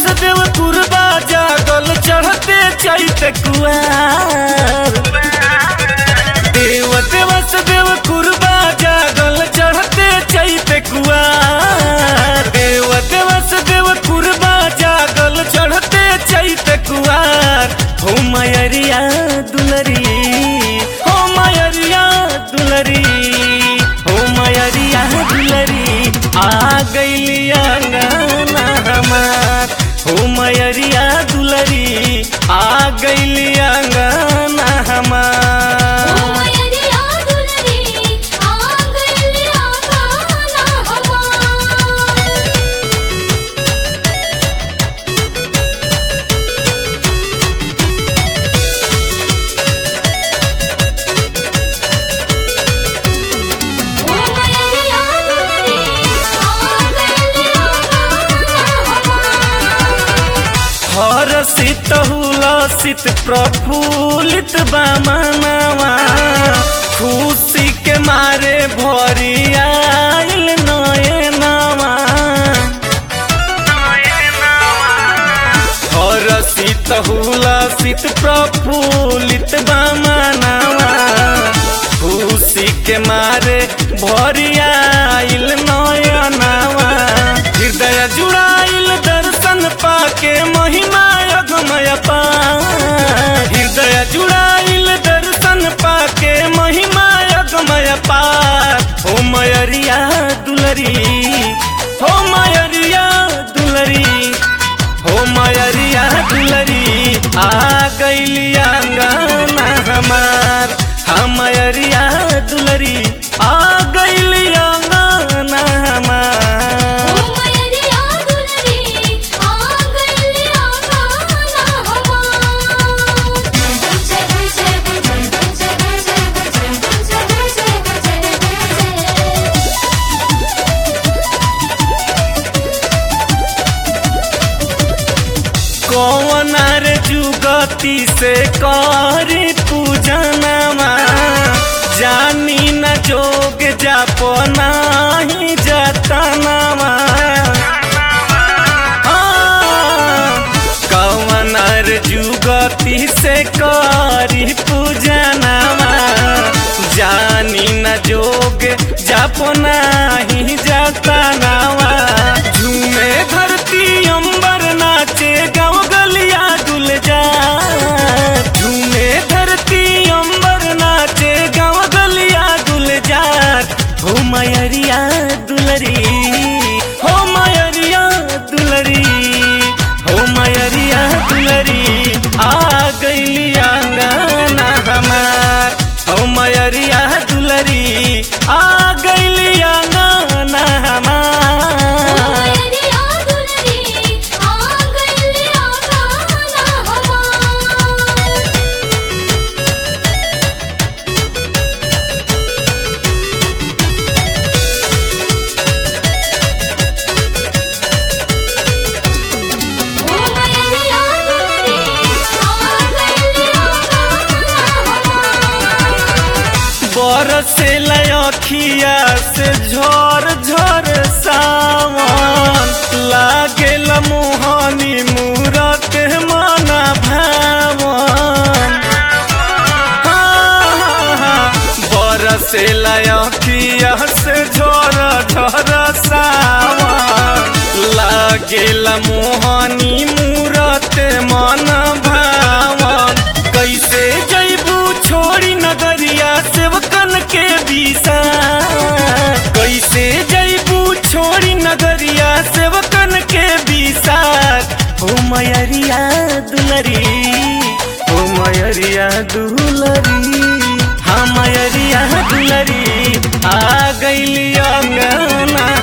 देव कुरबा जागल चढ़ते चैत कुआर। देवस देव कुरबा जागल चढ़ते चैत कुआर। देवस देव कुरबा जागल चढ़ते चैत कुआर। हो मयरिया दुलरी, हो मयरिया दुलरी, हो मयरिया दुलरी आ गइली अंगना हमार। हो मयरिया दुलरी आ गइली अंगना हमार। हरसित हुलसित प्रफुल्लित बा मनवा। खुशी के मारे भरी आइल नयनवा। हरसित हुलसित प्रफुल्लित बा मनवा। खुशी के मारे भरी आइल नयनवा। हृदय जुड़ाइल दर्शन पाके महिमा अगमय पार। हृदय जुड़ाइल दर्शन पाके महिमा अगमय पार। हो मयरिया दुलरी, हो मयरिया दुलरी, हो मयरिया दुलरी आ गइली अंगना हमार। हम मयरिया दुलरी आ गइली अंगना हमार। कौनार जुगती से करी पूजनमा। जानी न जोग जाप नाही जतनमा। कौनार जुगती से करी पूजनमा। जानी न जोग जाप नाही जतनमा। झूमे धरती अंबर नाचे गाँव गलिया गुलजार। झूमे धरती अंबर नाचे गाँव गलिया गुलजार। हो मयरिया दुलरी, हो मयरिया दुलरी, हो मयरिया दुलरी आ गइली अंगना हमार। हो मयरिया दुलरी आ गइली अंगना हमार। बरसे लखिया से झर झर सावन। लागेल मोहनी मूरत मन भावन। बरसे लखिया से झर झर सावन। लागेल मोहनी मूरत मन भावन। कैसे जैबू छोड़ी नगरिया सेवकन के बीसा। कैसे जैबू छोड़ी नगरिया सेवकन के बीसा। हो मयरिया दुलरी, हो मयरिया दुलरी, हाँ मयरिया दुलरी आ गइली अंगना